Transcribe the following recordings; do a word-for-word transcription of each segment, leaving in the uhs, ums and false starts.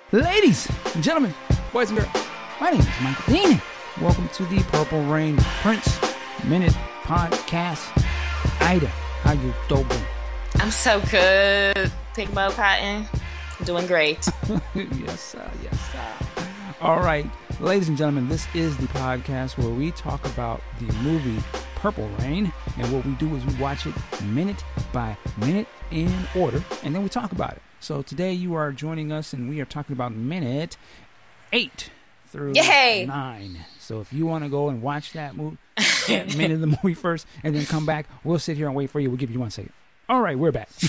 Ladies and gentlemen, boys and girls, my name is Michael Dean. Welcome to the Purple Rain Prince Minute Podcast. Ida, how you doing? I'm so good. Pigmo Cotton, doing great. Yes, sir. Yes, sir. All right, ladies and gentlemen, this is the podcast where we talk about the movie Purple Rain, and what we do is we watch it minute by minute in order, and then we talk about it. So today you are joining us, and we are talking about minute eight through Yay! nine. So if you want to go and watch that movie, that minute of the movie first, and then come back, we'll sit here and wait for you. We'll give you one second. All right, we're back.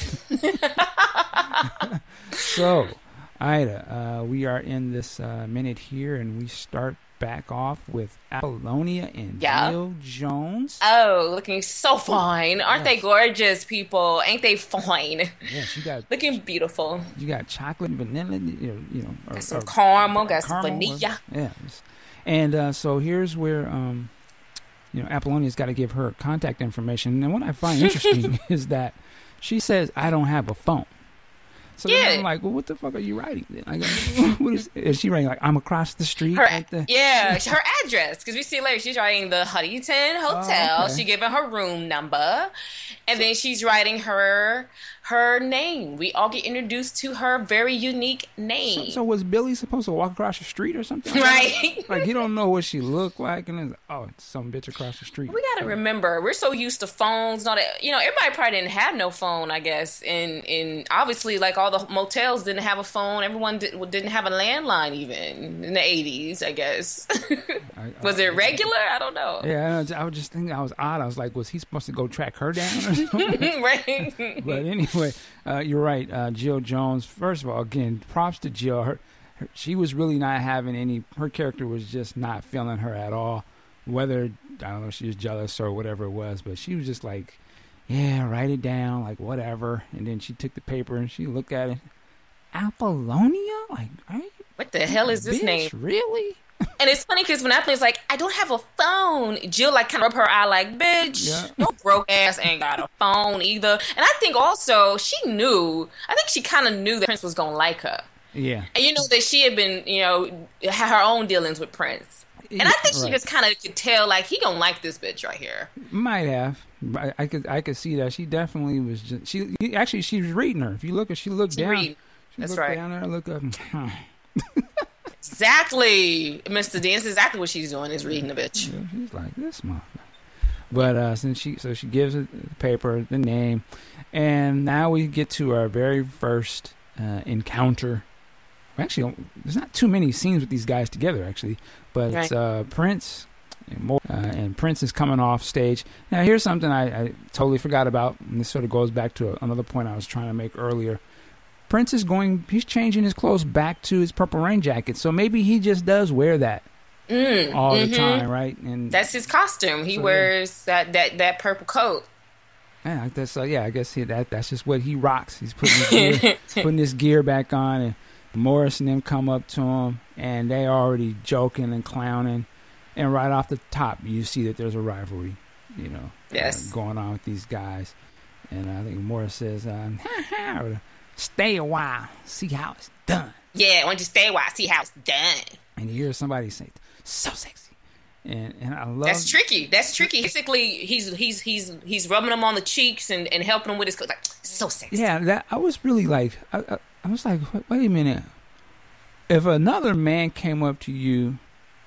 So, Ida, uh, we are in this uh, minute here, and we start back off with Apollonia and Yeah. Jill Jones. Oh, looking so fine. Aren't Yes. they gorgeous, people? Ain't they fine? Yes, you got Looking beautiful. you got chocolate, vanilla, you know, you know or, Got some or caramel, got some caramel, vanilla. Yes. And uh, so here's where um, you know, Apollonia's got to give her contact information. And what I find interesting is that she says, "I don't have a phone." So Yeah. then I'm like, well, what the fuck are you writing then? Like, what is, is she writing? Like, I'm across the street? Her, Right there? yeah, her address. Because we see later she's writing the Huntington Hotel. Oh, okay. She giving her room number, and then she's writing her her name. We all get introduced to her very unique So, name. so was Billy supposed to walk across the street or something? Like Right. that? Like, he don't know what she looked like, and it's, oh, it's some bitch across the street. We gotta remember, we're so used to phones. Not that, you know, everybody probably didn't have no phone. I guess, and and obviously, like all the motels didn't have a phone. Everyone did, didn't have a landline even in the eighties. I guess. I- Was I- it regular? I don't know. Yeah, I was- I was just thinking I was odd. I was like, was he supposed to go track her down or something? Right. But anyway, uh, you're right. Uh, Jill Jones, first of all, again, props to Jill. Her, her, she was really not having any, her character was just not feeling her at all. Whether, I don't know if she was jealous or whatever it was, but she was just like, yeah, write it down, like whatever. And then she took the paper and she looked at it. Apollonia? Like, are you, What the hell is this bitch, name? really? And it's funny because when Apple's like, I don't have a phone, Jill like kind of rub her eye like, bitch, Yeah. no broke ass ain't got a phone either. And I think also she knew, I think she kind of knew that Prince was going to like her. Yeah. And you know that she had been, you know, had her own dealings with Prince. And I think she Right. just kind of could tell, like, he gonna like this bitch right here. Might have. I, I could I could see that. She definitely was just, she actually, she was reading her. If you look at, she looked She down. read. She That's looked right. down there, look up. Exactly, Mister D. That's exactly what she's doing, is reading the bitch. Yeah, she's like, this motherfucker. But uh, since she, so she gives it the paper, the name, and now we get to our very first uh, encounter. Actually, there's not too many scenes with these guys together, actually, but it's Right. uh, Prince, and, Mo- uh, and Prince is coming off stage. Now, here's something I, I totally forgot about, and this sort of goes back to another point I was trying to make earlier. Prince is going, he's changing his clothes back to his Purple Rain jacket, so maybe he just does wear that Mm, all mhm. the time, right? And That's his costume. He So, yeah. wears that, that, that purple coat. yeah, I guess, uh, yeah, I guess he, that that's just what he rocks. He's putting his gear, putting his gear back on, and Morris and them come up to him, and they already joking and clowning, and right off the top, you see that there's a rivalry, you know, Yes. uh, going on with these guys. And I think Morris says, um, ha ha, or, stay a while, see how it's done. Yeah, why don't you stay a while, see how it's done. And you hear somebody say, so sexy. And and I love That's tricky. That's tricky. Basically, he's he's he's he's rubbing him on the cheeks and, and helping him with his coat. Like, so sexy. Yeah, that I was really like, I, I, I was like, wait, wait a minute. If another man came up to you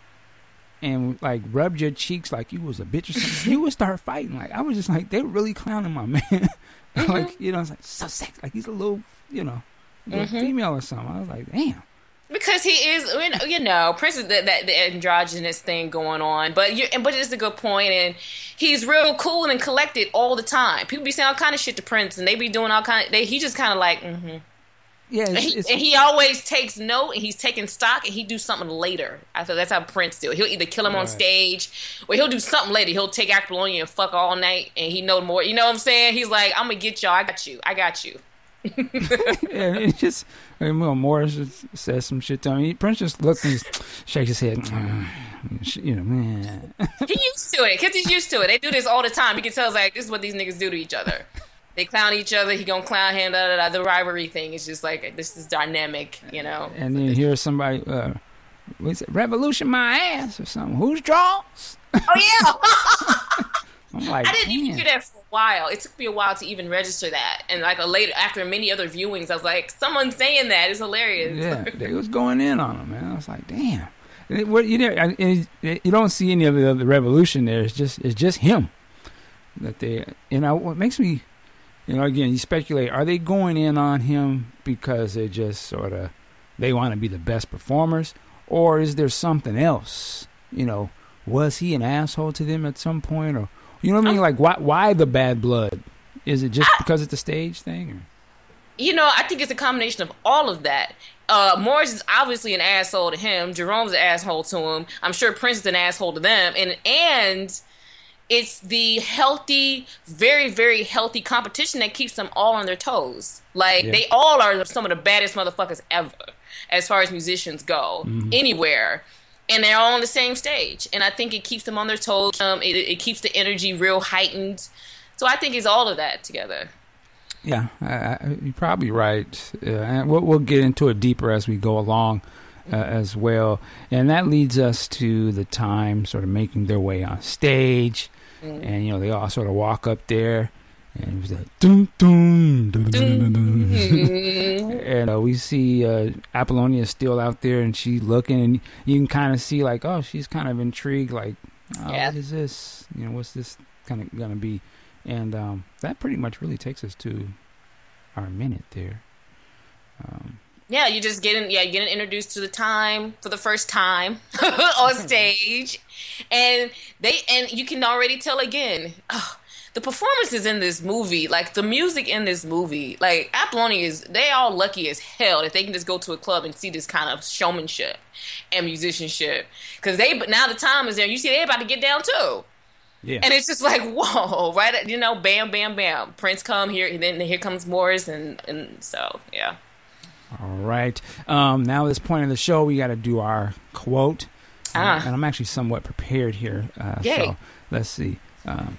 and like rubbed your cheeks like you was a bitch or something, you would start fighting. Like, I was just like, they were really clowning my man. Mm-hmm. Like, you know, it's like so sexy. Like he's a little, you know, little Mm-hmm. female or something. I was like, damn. Because he is, you know, you know Prince is that, that the androgynous thing going on, but you, but it's a good point, and he's real cool and collected all the time. People be saying all kind of shit to Prince, and they be doing all kind. Of, they, he just kind of like, mm-hmm. Yeah, and, it's, he, it's, and he always takes note, and he's taking stock, and he do something later. I feel that's how Prince do it. He'll either kill him on Right. stage, or he'll do something later. He'll take Apollonia and fuck all night, and he know more. You know what I'm saying? He's like, I'm gonna get y'all. I got you. I got you. yeah, it's just, I mean, well, Morris just says some shit to him. He, Prince just looks and shakes his head. You know, man. He used to it because he's used to it. They do this all the time. You can tell it's like this is what these niggas do to each other. They clown each other. He gonna clown him. Da, da, da. The rivalry thing is just like this is dynamic, you know. And then here's somebody, uh, what is it, revolution my ass or something. Who's draws? Oh yeah. I'm like, I didn't damn. even hear that for a while. It took me a while to even register that. And like a later, after many other viewings, I was like, someone saying that is hilarious. Yeah, they was going in on him, man. I was like, damn. And it, what you know, and it, it, you don't see any of the, the revolution there. It's just it's just him that they. You know what makes me. You know, again, you speculate, are they going in on him because they just sort of, they want to be the best performers? Or is there something else? You know, was he an asshole to them at some point? Or, you know what I mean? Like, why why the bad blood? Is it just because it's a stage thing? Or? You know, I think it's a combination of all of that. Uh, Morris is obviously an asshole to him. Jerome's an asshole to him. I'm sure Prince is an asshole to them. And, and... it's the healthy, very, very healthy competition that keeps them all on their toes. Like, yeah. They all are some of the baddest motherfuckers ever, as far as musicians go, mm-hmm. anywhere. And they're all on the same stage. And I think it keeps them on their toes. Um, it, it keeps the energy real heightened. So I think it's all of that together. Yeah, I, I, you're probably right. Uh, and we'll, we'll get into it deeper as we go along. Uh, as well. And that leads us to the time sort of making their way on stage. Mm. And, you know, they all sort of walk up there. And it was like, dun, dun, dun, dun, dun, dun. And uh, we see uh, Apollonia still out there, and she's looking, and you can kind of see, like, oh, she's kind of intrigued, like, oh, yeah. What is this? You know, what's this kind of going to be? And um, that pretty much really takes us to our minute there. Um Yeah, you just getting yeah, getting introduced to the time for the first time on stage, and they and you can already tell again oh, the performances in this movie, like the music in this movie, like Apollonia is they all lucky as hell that they can just go to a club and see this kind of showmanship and musicianship because they but now the time is there. You see, they about to get down too. Yeah. And it's just like, whoa, right? You know, bam, bam, bam. Prince come here, and then here comes Morris, and and so yeah. All right. Um, now at this point in the show, we got to do our quote. Ah. Um, and I'm actually somewhat prepared here. Uh, Yay. So let's see. Um,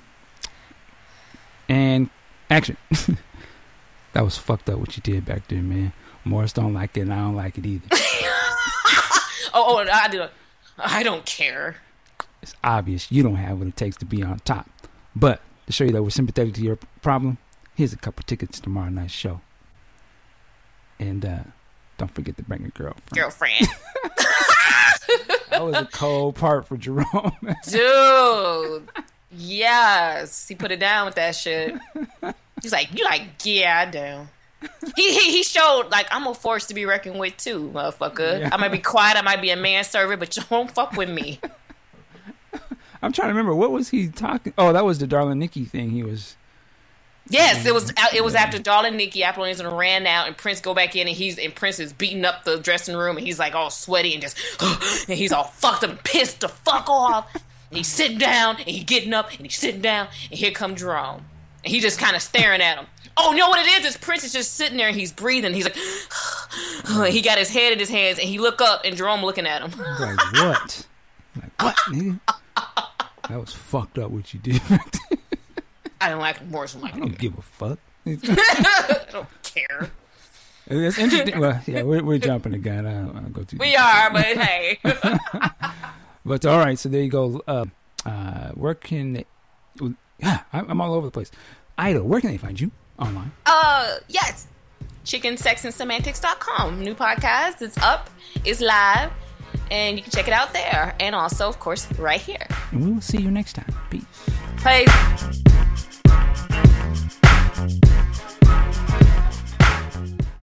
and action. That was fucked up what you did back there, man. Morris don't like it, and I don't like it either. oh, oh, I do. I don't care. It's obvious you don't have what it takes to be on top. But to show you that we're sympathetic to your problem, here's a couple tickets to tomorrow night's show. And uh, don't forget to bring a girlfriend. Girlfriend. That was a cold part for Jerome. Dude. Yes. He put it down with that shit. He's like, you like, yeah, I do. He, he he showed, like, I'm a force to be reckoned with, too, motherfucker. Yeah. I might be quiet. I might be a manservant, but you don't fuck with me. I'm trying to remember. What was he talking? Oh, that was the Darling Nikki thing he was... Yes, it was. It was after Darling Nikki, Apollonia ran out, and Prince go back in, and he's and Prince is beating up the dressing room, and he's like all sweaty and just, and he's all fucked up and pissed the fuck off. And he's sitting down, and he's getting up, and he's sitting down, and here come Jerome, and he just kind of staring at him. Oh, you know what it is? This Prince is just sitting there, and he's breathing. He's like, he got his head in his hands, and he look up, and Jerome looking at him. Like what? Like what, nigga? That was fucked up what you did. I don't like Morris. Like, I don't give a fuck. I don't care. It's interesting. Well, yeah, we're, we're jumping the gun. I don't want to go too. We deep. are, but hey. But all right, so there you go. Uh, uh, where can? They, yeah, I'm all over the place. Ida, where can they find you online? Uh, yes, chicken sex and semantics dot com. New podcast. It's up. It's live, and you can check it out there, and also, of course, right here. And we will see you next time. Peace. Peace.